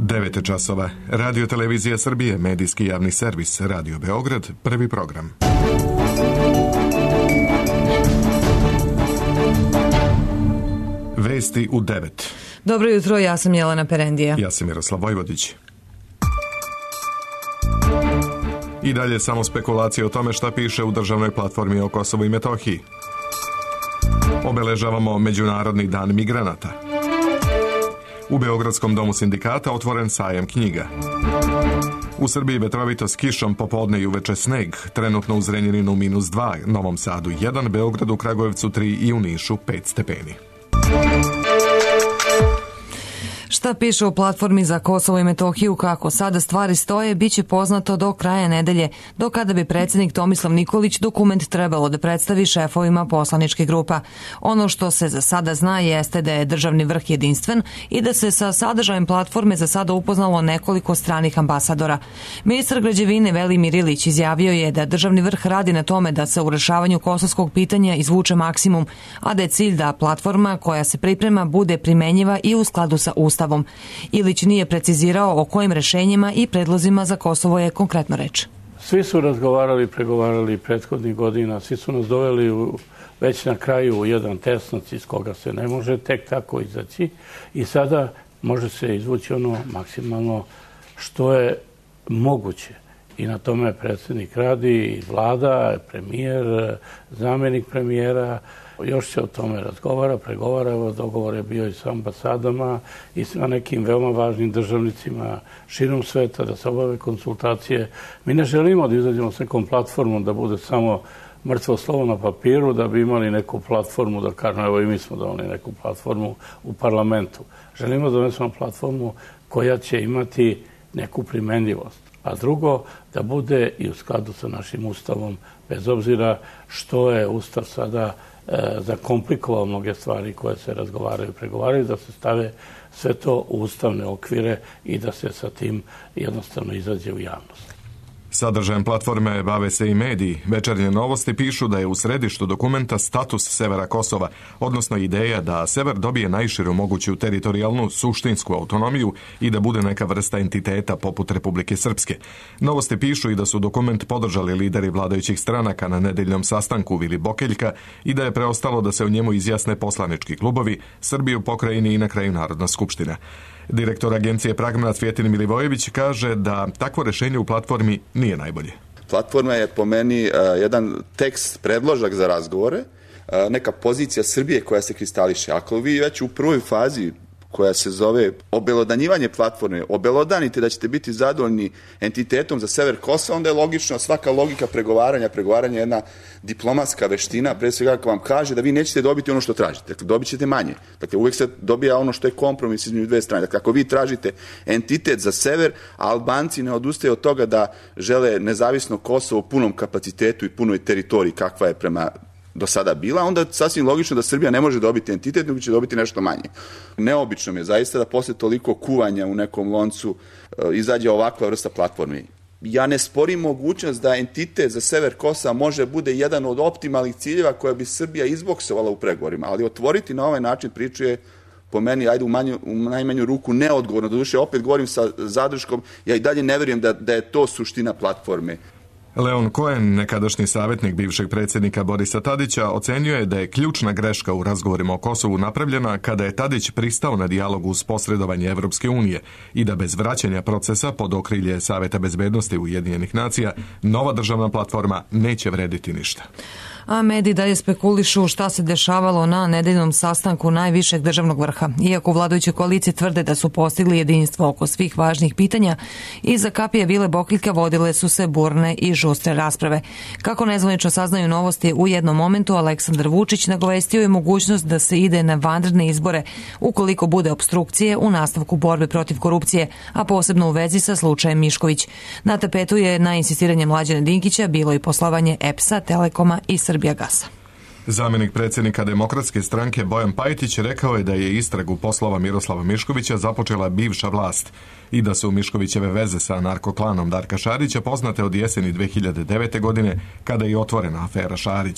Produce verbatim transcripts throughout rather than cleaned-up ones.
devet časova. Radio Televizija Srbije, medijski javni servis, Radio Beograd, prvi program. Vesti u devet. Dobro jutro, ja sam Jelena Perendija. Ja sam Miroslav Vojvodić. I dalje samo spekulacije o tome šta piše u državnoj platformi o Kosovu i Metohiji. Obeležavamo Međunarodni dan migranata. U Beogradskom domu sindikata otvoren sajam knjiga. U Srbiji vetrovito s kišom, popodne i uveče sneg, trenutno u Zrenjaninu minus dva, Novom Sadu jedan, Beogradu, Kragujevcu tri i u Nišu pet stepeni. Šta piše u platformi za Kosovo i Metohiju, kako sada stvari stoje, bit će poznato do kraja nedelje, do kada bi predsjednik Tomislav Nikolić dokument trebalo da predstavi šefovima poslaničkih grupa. Ono što se za sada zna jeste da je državni vrh jedinstven i da se sa sadržajem platforme za sada upoznalo nekoliko stranih ambasadora. Ministar građevine Velimir Ilić izjavio je da državni vrh radi na tome da se u rešavanju kosovskog pitanja izvuče maksimum, a da je cilj da platforma koja se priprema bude primenjiva i u skladu sa Ustavom. Ilić nije precizirao o kojim rešenjima i predlozima za Kosovo je konkretno reč. Svi su razgovarali, pregovarali prethodnih godina, svi su nas doveli u, već na kraju u jedan tesnac iz koga se ne može tek tako izaći i sada može se izvući ono maksimalno što je moguće. I na tome predsjednik radi, i vlada, premijer, zamjenik premijera. Još se o tome razgovara, pregovara, dogovor je bio i sa ambasadama i sa nekim veoma važnim državnicima širom sveta da se obave konsultacije. Mi ne želimo da izađemo s nekom platformom da bude samo mrtvo slovo na papiru, da bi imali neku platformu, da kažemo, evo i mi smo doneli neku platformu u parlamentu. Želimo da donesemo platformu koja će imati neku primenljivost. A drugo, da bude i u skladu sa našim Ustavom, bez obzira što je Ustav sada zakomplikovao mnoge stvari koje se razgovaraju i pregovaraju, da se stave sve to u ustavne okvire i da se sa tim jednostavno izađe u javnost. Sadržajem platforme bave se i mediji. Večernje novosti pišu da je u središtu dokumenta status severa Kosova, odnosno ideja da sever dobije najširu moguću teritorijalnu suštinsku autonomiju i da bude neka vrsta entiteta poput Republike Srpske. Novosti pišu i da su dokument podržali lideri vladajućih stranaka na nedeljnom sastanku Vili Bokeljka i da je preostalo da se u njemu izjasne poslanički klubovi, Srbiji u pokrajini i na kraju Narodna skupština. Direktor agencije Pragma Cvjetin Milivojević kaže da takvo rešenje u platformi nije najbolje. Platforma je po meni uh, jedan tekst, predložak za razgovore, uh, neka pozicija Srbije koja se kristališe. Ako vi već u prvoj fazi koja se zove obelodanjivanje platforme, obelodanite da ćete biti zadovoljni entitetom za sever Kosova, onda je logično, svaka logika pregovaranja, pregovaranja je jedna diplomatska veština, pre svega ako vam kaže da vi nećete dobiti ono što tražite, dakle dobit ćete manje. Dakle, uvek se dobija ono što je kompromis između dve strane. Dakle, ako vi tražite entitet za sever, a Albanci ne odustaju od toga da žele nezavisno Kosovo u punom kapacitetu i punoj teritoriji kakva je prema do sada bila, onda je sasvim logično da Srbija ne može dobiti entitet, nego će dobiti nešto manje. Neobično mi je zaista da posle toliko kuvanja u nekom loncu izađe ovakva vrsta platforme. Ja ne sporim mogućnost da entitet za sever Kosova može bude jedan od optimalnih ciljeva koja bi Srbija izboksovala u pregovorima, ali otvoriti na ovaj način priču je po meni, ajde u, manju, u najmanju ruku, neodgovorno. Doduše, opet govorim sa zadrškom, ja i dalje ne verujem da, da je to suština platforme. Leon Cohen, nekadašnji savjetnik bivšeg predsjednika Borisa Tadića, ocenio je da je ključna greška u razgovorima o Kosovu napravljena kada je Tadić pristao na dijalog uz posredovanje Evropske unije i da bez vraćanja procesa pod okrilje Saveta bezbednosti Ujedinjenih nacija nova državna platforma neće vrediti ništa. A mediji dalje spekulišu šta se dešavalo na nedeljnom sastanku najvišeg državnog vrha. Iako vladajuće koalicije tvrde da su postigli jedinstvo oko svih važnih pitanja, iza kapije Vile Bokeljka vodile su se burne i žustre rasprave. Kako nezvanično saznaju novosti, u jednom momentu Aleksandar Vučić nagovestio je mogućnost da se ide na vanredne izbore ukoliko bude opstrukcije u nastavku borbe protiv korupcije, a posebno u vezi sa slučajem Mišković. Na tapetu je na insistiranje Mlađana Dinkića bilo i poslovanje E P S-a, Telekoma i Srbijagasa. Zamjenik predsjednika Demokratske stranke Bojan Pajtić rekao je da je istragu poslova Miroslava Miškovića započela bivša vlast i da su Miškovićeve veze sa narkoklanom Darka Šarića poznate od jeseni dve hiljade devete. godine kada je otvorena afera Šarić.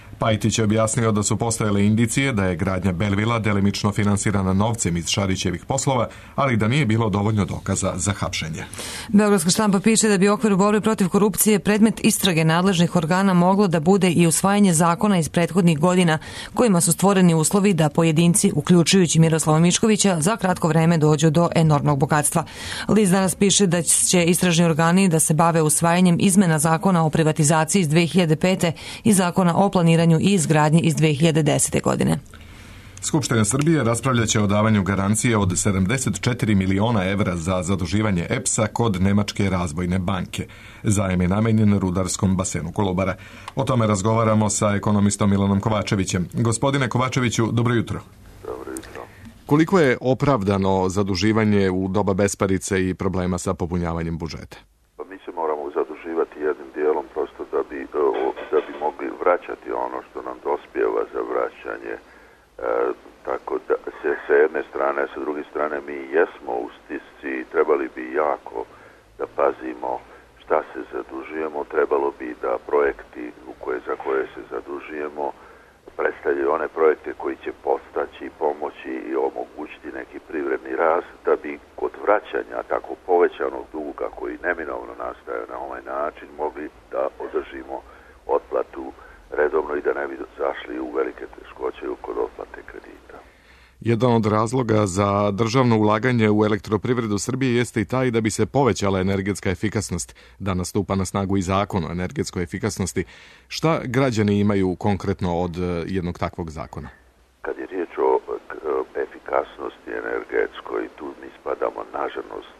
Pajtić je objasnio da su postojale indicije da je gradnja Belvila delimično finansirana novcem iz Šarićevih poslova, ali da nije bilo dovoljno dokaza za hapšenje. Beogradska štampa piše da bi u okviru borbe protiv korupcije predmet istrage nadležnih organa moglo da bude i usvajanje zakona iz prethodnih godina kojima su stvoreni uslovi da pojedinci, uključujući Miroslava Miškovića, za kratko vreme dođu do enormnog bogatstva. List danas piše da će istražni organi da se bave usvajanjem izmena zakona o privatizaciji iz dve hiljade pete i zakona o planiranju i izgradnji iz dve hiljade desete. godine. Skupština Srbije raspravljaće o davanju garancije od sedamdeset četiri miliona evra za zaduživanje E P S-a kod Nemačke razvojne banke. Zajem je namenjen rudarskom basenu Kolubara. O tome razgovaramo sa ekonomistom Milanom Kovačevićem. Gospodine Kovačeviću, dobro jutro. Dobro jutro. Koliko je opravdano zaduživanje u doba besparice i problema sa popunjavanjem budžeta? Pa mi se moramo zaduživati jednim dijelom prosto da bi, da bi mogli vraćati ono što nam dospijeva za vraćanje. E, tako da se sa jedne strane, sa druge strane mi jesmo u stisci i trebali bi jako da pazimo šta se zadužujemo. Trebalo bi da projekti u koje, za koje se zadužujemo predstavljaju one projekte koji će postaći, pomoći i omogućiti neki privredni rast, da bi kod vraćanja tako povećanog duga koji neminovno nastaje na ovaj način mogli da održimo otplatu redovno i da ne bi zašli u velike teškoće kod otplate kredita. Jedan od razloga za državno ulaganje u elektroprivredu Srbije jeste i taj da bi se povećala energetska efikasnost. Danas stupa na snagu i zakon o energetskoj efikasnosti. Šta građani imaju konkretno od jednog takvog zakona? Kad je riječ o efikasnosti energetskoj, tu mi spadamo nažalost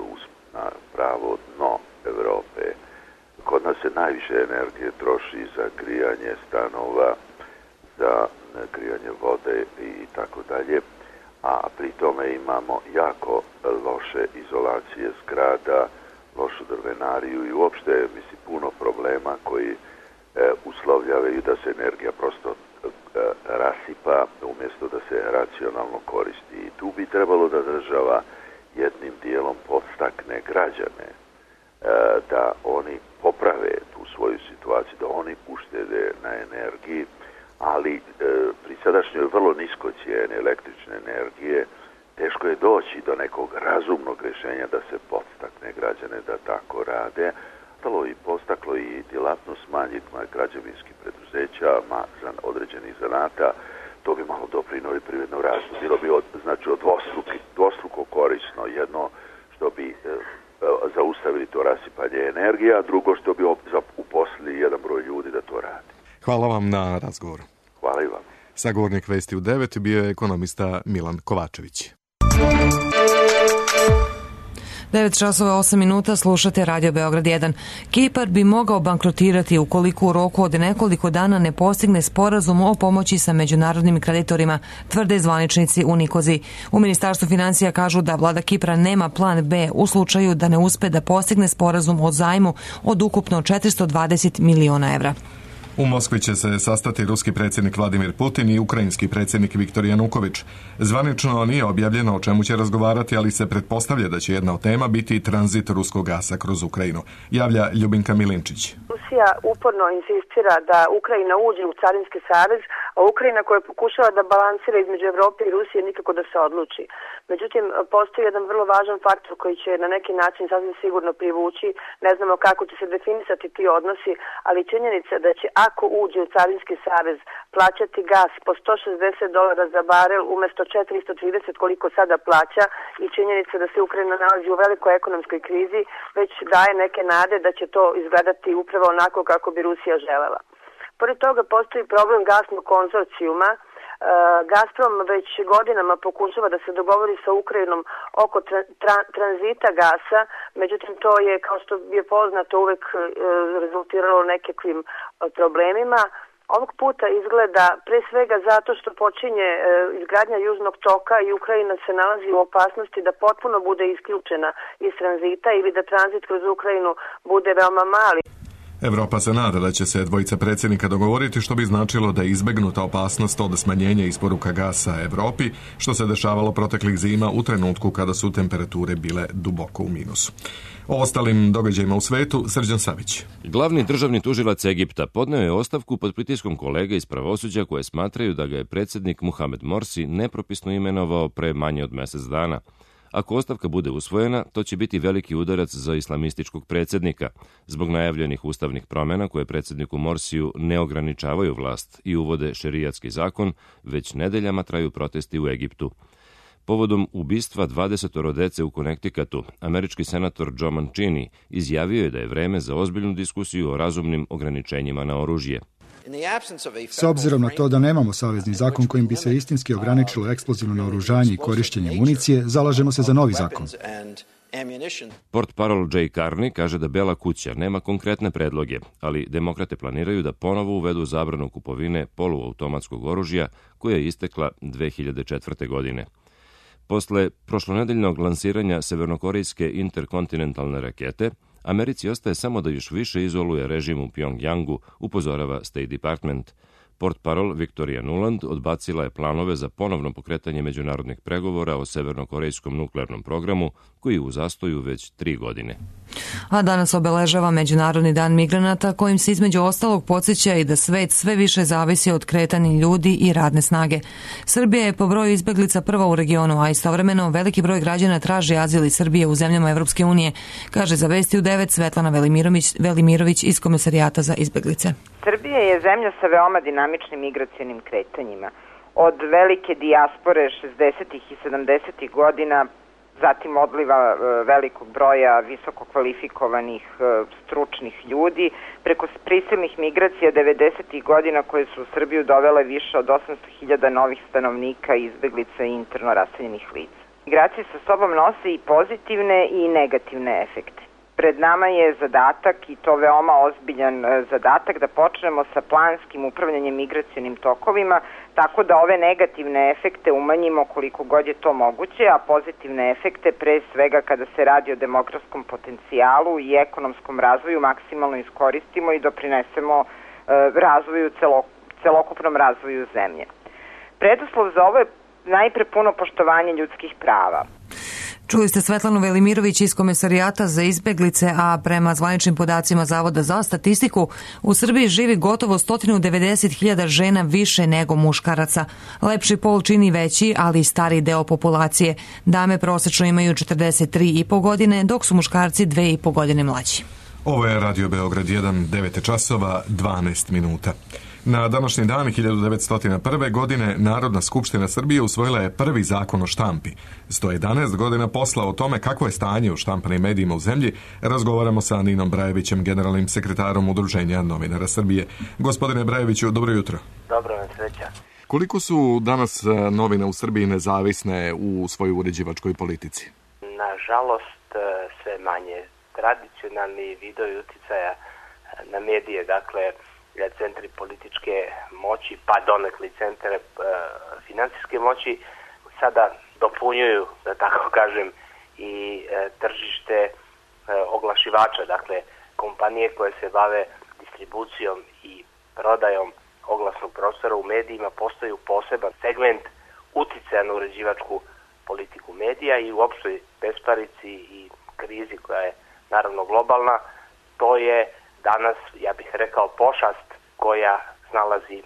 na pravo dno Evrope. Kod nas se najviše energije troši za grijanje stanova, za grijanje vode i tako dalje, a pri tome imamo jako loše izolacije zgrada, lošu drvenariju i uopšte mislim puno problema koji e, uslovljavaju da se energija prosto e, rasipa umjesto da se racionalno koristi. I tu bi trebalo da država jednim dijelom podstakne građane e, da oni poprave tu svoju situaciju, da oni uštede na energiji, ali e, pri sadašnjoj vrlo niskoj cijeni električne energije teško je doći do nekog razumnog rješenja da se podstakne građane da tako rade. To i postaklo i djelatnost manjih građevinskih preduzeća, ma, za određenih zanata, to bi malo doprinijelo privrednom rastu. Bilo bi od, znači od dvostruko, dvostruko korisno, jedno što bi e, zaustavili to rasipanje energije, a drugo što bi uposlili jedan broj ljudi da to radi. Hvala vam na razgovoru. Hvala i vam. Sagovornik Vesti u devet bio je ekonomista Milan Kovačević. devet časova osam minuta, slušate Radio Beograd jedan. Kipar bi mogao bankrotirati ukoliko u roku od nekoliko dana ne postigne sporazum o pomoći sa međunarodnim kreditorima, tvrde zvaničnici u Nikozi. U Ministarstvu finansija kažu da vlada Kipra nema plan B u slučaju da ne uspe da postigne sporazum o zajmu od ukupno četiristo dvadeset miliona evra. U Moskvi će se sastati ruski predsjednik Vladimir Putin i ukrajinski predsjednik Viktor Januković. Zvanično nije objavljeno o čemu će razgovarati, ali se pretpostavlja da će jedna od tema biti tranzit ruskog gasa kroz Ukrajinu. Javlja Ljubinka Milinčić. Rusija uporno insistira da Ukrajina uđe u Carinski savez, a Ukrajina koja pokušava da balansira između Evrope i Rusije nikako da se odluči. Međutim, postoji jedan vrlo važan faktor koji će na neki način sasvim sigurno privući. Ne znamo kako će se definisati ti odnosi, ali činjenica da će ako uđe u Carinski savez plaćati gas po sto šezdeset dolara za barel umjesto četiristo trideset koliko sada plaća i činjenica da se Ukrajina nalazi u velikoj ekonomskoj krizi već daje neke nade da će to izgledati upravo onako kako bi Rusija želela. Pored toga postoji problem gasnog konzorcijuma. Gazprom već godinama pokušava da se dogovori sa Ukrajinom oko tra, tra, tranzita gasa, međutim to je, kao što je poznato, uvek rezultiralo nekakvim problemima. Ovog puta izgleda pre svega zato što počinje izgradnja Južnog toka i Ukrajina se nalazi u opasnosti da potpuno bude isključena iz tranzita ili da tranzit kroz Ukrajinu bude veoma mali. Evropa se nada da će se dvojica predsjednika dogovoriti, što bi značilo da je izbegnuta opasnost od smanjenja isporuka gasa Evropi, što se dešavalo proteklih zima u trenutku kada su temperature bile duboko u minusu. O ostalim događajima u svetu, Srđan Savić. Glavni državni tužilac Egipta podneo je ostavku pod pritiskom kolega iz pravosuđa koje smatraju da ga je predsjednik Muhamed Morsi nepropisno imenovao pre manje od mjesec dana. Ako ostavka bude usvojena, to će biti veliki udarac za islamističkog predsjednika. Zbog najavljenih ustavnih promjena koje predsjedniku Morsiju ne ograničavaju vlast i uvode šerijatski zakon, već nedeljama traju protesti u Egiptu. Povodom ubistva dvadesetoro dece u Connecticutu, američki senator Joe Mancini izjavio je da je vreme za ozbiljnu diskusiju o razumnim ograničenjima na oružje. S obzirom na to da nemamo savezni zakon kojim bi se istinski ograničilo eksplozivno naoružanje i korištenje municije, zalažemo se za novi zakon. Portparol Jay Carney kaže da Bela kuća nema konkretne predloge, ali demokrate planiraju da ponovo uvedu zabranu kupovine poluautomatskog oružja koja je istekla dve hiljade četvrte. godine. Posle prošlonedeljnog lansiranja severnokorejske interkontinentalne rakete, Americi ostaje samo da još više izoluje režim u Pjongjangu, upozorava State Department. Portparol Victoria Nuland odbacila je planove za ponovno pokretanje međunarodnih pregovora o severnokorejskom nuklearnom programu, koji je u zastoju već tri godine. A danas obeležava Međunarodni dan migranata, kojim se između ostalog podsjeća i da svet sve više zavisi od kretanja ljudi i radne snage. Srbija je po broju izbeglica prva u regionu, a istovremeno veliki broj građana traži azil iz Srbije u zemljama Evropske unije, kaže za Vesti u devet Svetlana Velimirović, Velimirović iz Komesarijata za izbeglice. Srbija je zemlja sa veoma dinamičnim migracionim kretanjima. Od velike dijaspore šezdesetih i sedamdesetih godina, zatim odliva velikog broja visoko kvalifikovanih stručnih ljudi, preko prisilnih migracija devedesetih godina koje su u Srbiju dovele više od osamsto hiljada novih stanovnika, izbeglica i interno raseljenih lica. Migracije sa sobom nose i pozitivne i negativne efekte. Pred nama je zadatak, i to veoma ozbiljan zadatak, da počnemo sa planskim upravljanjem migracionim tokovima, tako da ove negativne efekte umanjimo koliko god je to moguće, a pozitivne efekte, pre svega kada se radi o demografskom potencijalu i ekonomskom razvoju, maksimalno iskoristimo i doprinesemo e, razvoju, celo, celokupnom razvoju zemlje. Preduslov za ovo je najpre puno poštovanje ljudskih prava. Čuli ste Svetlanu Velimirović iz Komesarijata za izbeglice, a prema zvaničnim podacima Zavoda za statistiku, u Srbiji živi gotovo sto devedeset hiljada žena više nego muškaraca. Lepši pol čini veći, ali i stariji deo populacije. Dame prosečno imaju četrdeset tri i po godine, dok su muškarci dve i po godine mlađi. Ovo je Radio Beograd jedan, devet časova, dvanaest minuta. Na današnji dan hiljadu devetsto prve. godine Narodna skupština Srbije usvojila je prvi zakon o štampi. sto jedanaest godina posla o tome kakvo je stanje u štampanim medijima u zemlji razgovaramo sa Ninom Brajevićem, generalnim sekretarom Udruženja novinara Srbije. Gospodine Brajeviću, dobro jutro. Dobro vam sreća. Koliko su danas novine u Srbiji nezavisne u svojoj uređivačkoj politici? Nažalost, sve manje. Tradicionalni vidovi uticaja na medije, dakle, centri političke moći, pa donekli centre e, financijske moći, sada dopunjuju, da tako kažem, i e, tržište e, oglašivača, dakle, kompanije koje se bave distribucijom i prodajom oglasnog prostora u medijima postaju poseban segment uticaja na uređivačku politiku medija i u opštoj besparici i krizi koja je naravno globalna. To je danas, ja bih rekao, pošast koja snalazi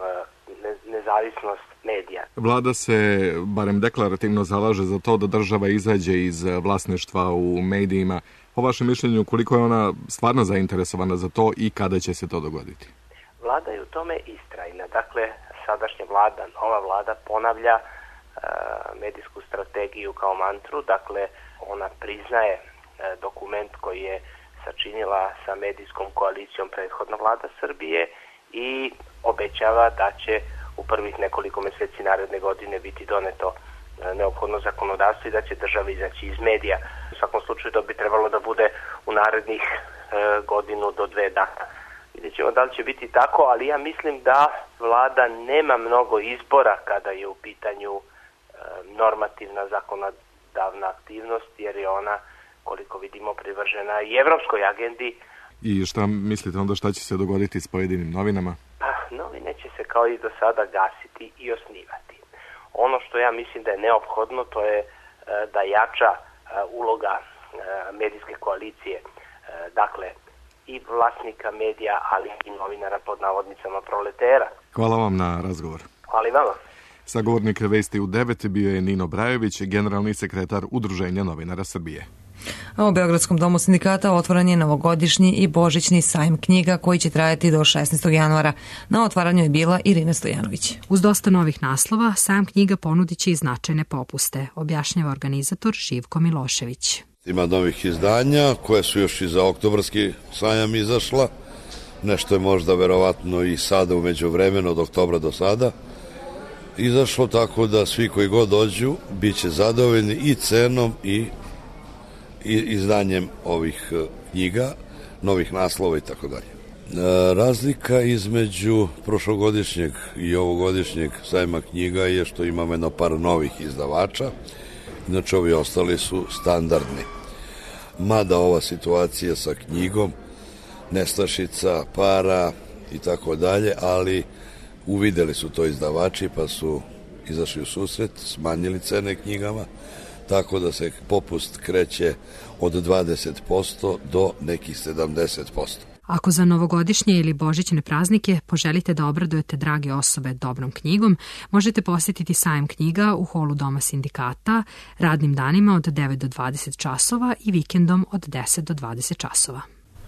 nezavisnost medija. Vlada se, barem deklarativno, zalaže za to da država izađe iz vlasništva u medijima. Po vašem mišljenju, koliko je ona stvarno zainteresovana za to i kada će se to dogoditi? Vlada je u tome istrajna. Dakle, sadašnja vlada, nova vlada ponavlja e, medijsku strategiju kao mantru. Dakle, ona priznaje e, dokument koji je sačinila sa medijskom koalicijom prethodna vlada Srbije i obećava da će u prvih nekoliko meseci naredne godine biti doneto neophodno zakonodavstvo i da će država izaći iz medija. U svakom slučaju to bi trebalo da bude u narednih e, godinu do dve dana. Vidjet ćemo da li će biti tako, ali ja mislim da vlada nema mnogo izbora kada je u pitanju e, normativna zakonodavna aktivnost, jer je ona, koliko vidimo, privržena i evropskoj agendi. I šta mislite onda šta će se dogoditi s pojedinim novinama? Pa, novine će se kao i do sada gasiti i osnivati. Ono što ja mislim da je neophodno, to je da jača uloga medijske koalicije, dakle i vlasnika medija, ali i novinara pod navodnicama proletera. Hvala vam na razgovor. Hvala i vama. Sagovornik Vesti u devet bio je Nino Brajović, generalni sekretar Udruženja novinara Srbije. A u Beogradskom domu sindikata otvoren je novogodišnji i božićni sajam knjiga koji će trajati do šesnaestog januara. Na otvaranju je bila Irina Stojanović. Uz dosta novih naslova, sajam knjiga ponudit će i značajne popuste, objašnjava organizator Živko Milošević. Ima novih izdanja koje su još i za oktobarski sajam izašla. Nešto je možda verovatno i sada u međuvremenu od oktobra do sada izašlo, tako da svi koji god dođu bit će zadovoljni i cenom i izdanjem ovih knjiga, novih naslova i tako dalje. Razlika između prošlogodišnjeg i ovogodišnjeg sajma knjiga je što imamo jedno par novih izdavača, inače ovi ostali su standardni. Mada ova situacija sa knjigom, nestašica, para i tako dalje, ali uvideli su to izdavači pa su izašli u susret, smanjili cene knjigama, tako da se popust kreće od dvadeset posto do nekih sedamdeset posto. Ako za novogodišnje ili božićne praznike poželite da obradujete drage osobe dobrom knjigom, možete posjetiti sajam knjiga u holu Doma sindikata radnim danima od devet do dvadeset časova i vikendom od deset do dvadeset časova.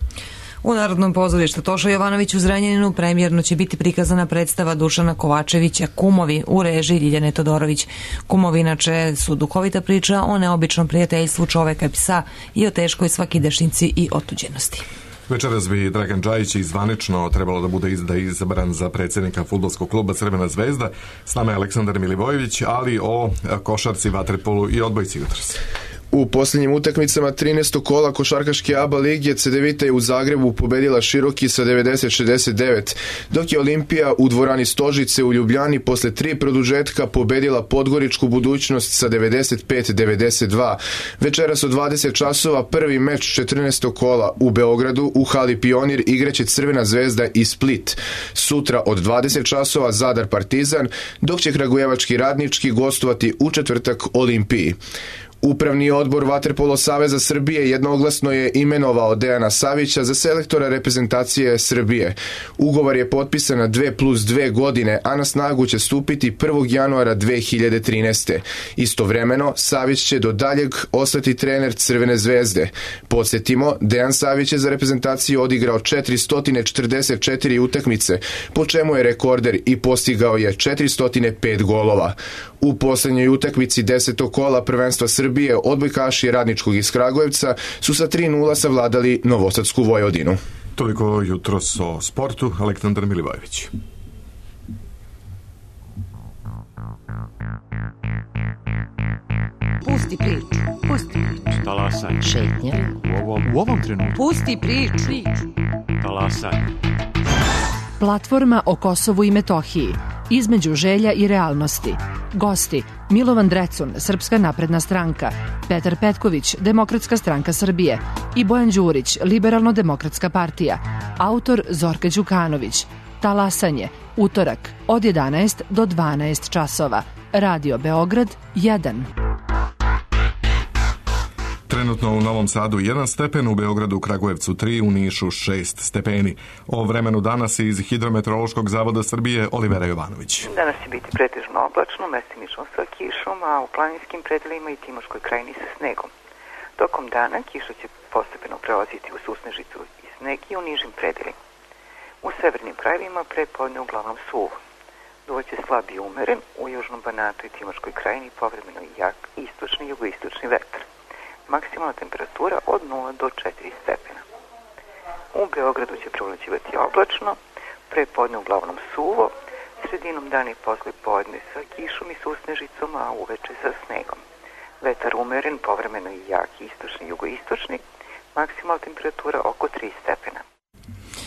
U Narodnom pozorištu Toša Jovanović u Zrenjaninu premijerno će biti prikazana predstava Dušana Kovačevića Kumovi u režiji Ljiljane Todorović. Kumovi inače su duhovita priča o neobičnom prijateljstvu čoveka i psa i o teškoj svakidašnjici i otuđenosti. Večeras bi Dragan Džajić izvanično trebalo da bude da je izabran za predsjednika fudbalskog kluba Crvena zvezda. S nama je Aleksandar Milivojević, ali o košarci, vaterpolu i odbojci jutros. U posljednjim utakmicama trinaestog kola košarkaške A B A lige Cedevita je u Zagrebu pobedila Široki sa devedeset šezdeset devet, dok je Olimpija u dvorani Stožice u Ljubljani posle tri produžetka pobedila Podgoričku Budućnost sa devedeset pet devedeset dva. Večeras od dvadeset časova prvi meč četrnaestog kola u Beogradu u hali Pionir igraće Crvena zvezda i Split. Sutra od dvadeset časova Zadar Partizan, dok će Kragujevački Radnički gostovati u četvrtak Olimpiji. Upravni odbor Vaterpolo Saveza Srbije jednoglasno je imenovao Dejana Savića za selektora reprezentacije Srbije. Ugovor je potpisan na dve plus dve godine, a na snagu će stupiti prvog januara dve hiljade trinaeste. Istovremeno, Savić će do daljeg ostati trener Crvene zvezde. Podsjetimo, Dejan Savić je za reprezentaciju odigrao četiristo četrdeset četiri utakmice, po čemu je rekorder i postigao je četiristo pet golova. U posljednjoj utakmici desetog kola prvenstva Srbije odbojkaši Radničkog iz Kragujevca su sa tri nula savladali Novosadsku Vojvodinu. Toliko jutros o sportu, Aleksandar Milivojević. Pusti priču. Pusti priču. Talasaj. Šetnja. U ovom, u ovom trenutku. Pusti priču. Talasaj. Platforma o Kosovu i Metohiji. Između želja i realnosti. Gosti: Milovan Drecun, Srpska napredna stranka, Petar Petković, Demokratska stranka Srbije i Bojan Đurić, Liberalno-demokratska partija. Autor Zorka Đukanović. Talasanje, utorak, od jedanaest do dvanaest časova. Radio Beograd jedan. Trenutno u Novom Sadu jedan stepen, u Beogradu, Kragujevcu tri, u Nišu šest stepeni. O vremenu danas iz Hidrometeorološkog zavoda Srbije Olivera Jovanović. Danas će biti pretežno oblačno, mestimično sa kišom, a u planinskim predelima i Timoškoj krajini sa snegom. Tokom dana kiša će postepeno prelaziti u susnežicu i sneg i u nižim predelima. U severnim krajevima prepodne uglavnom suvo. Duvaće slab i umeren, u južnom Banatu i Timoškoj krajini povremeno jak istočni i jugoistočni vetar. Maksimalna temperatura od nula do četiri stepena. U Beogradu će provlaćivati oblačno, pre podne uglavnom suvo, sredinom dana i posle podne sa kišom i susnežicom, a uveče sa snegom. Vetar umeren, povremeno i jak istočni i jugoistočni, maksimalna temperatura oko tri stepena.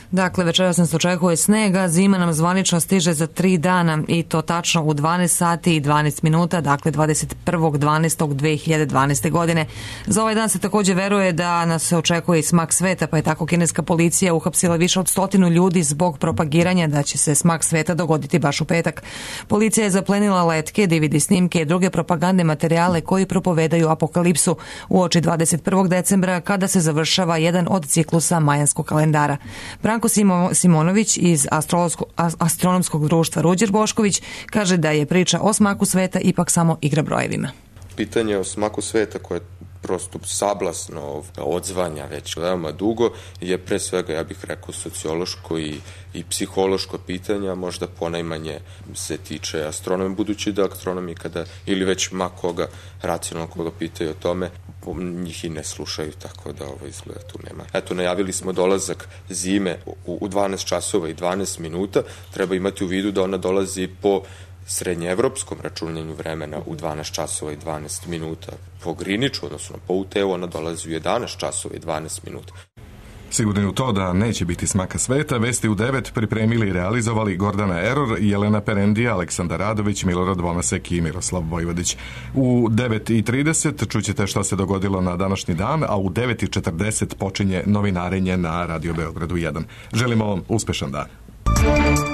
Dakle, večeras nas očekuje snega, zima nam zvanično stiže za tri dana i to tačno u dvanaest sati i dvanaest minuta, dakle dvadeset prvog dvanaestog dve hiljade dvanaeste. godine. Za ovaj dan se takođe veruje da nas se očekuje i smak sveta, pa je tako kineska policija uhapsila više od stotinu ljudi zbog propagiranja da će se smak sveta dogoditi baš u petak. Policija je zaplenila letke, D V D snimke i druge propagandne materijale koji propovedaju apokalipsu uoči dvadeset prvog decembra kada se završava jedan od ciklusa majanskog kalendara. Branko Simo, Simonović iz astronomskog društva Ruđer Bošković kaže da je priča o smaku sveta ipak samo igra brojevima. Pitanje o smaku sveta koje prosto sablasno odzvanja već veoma dugo je pre svega, ja bih rekao, sociološko i, i psihološko pitanje, a možda ponajmanje se tiče astronomi, budući da astronomi kada, ili već ma koga racionalno koga pitaju o tome, njih i ne slušaju, tako da ovo izgleda tu nema. Eto, najavili smo dolazak zime u, u dvanaest časova i dvanaest minuta, treba imati u vidu da ona dolazi po srednjeevropskom računanju vremena u dvanaest časova i dvanaest minuta. Po Greenwichu, odnosno po U T U, ona dolazi u jedanaest časova i dvanaest minuta. Sigurni u to da neće biti smaka sveta, vesti u devet pripremili i realizovali Gordana Eror, Jelena Perendija, Aleksandar Radović, Milorad Bomasek i Miroslav Vojvodić. U devet i trideset čućete šta se dogodilo na današnji dan, a u devet i četrdeset počinje novinarenje na Radio Beogradu jedan. Želimo vam uspešan dan.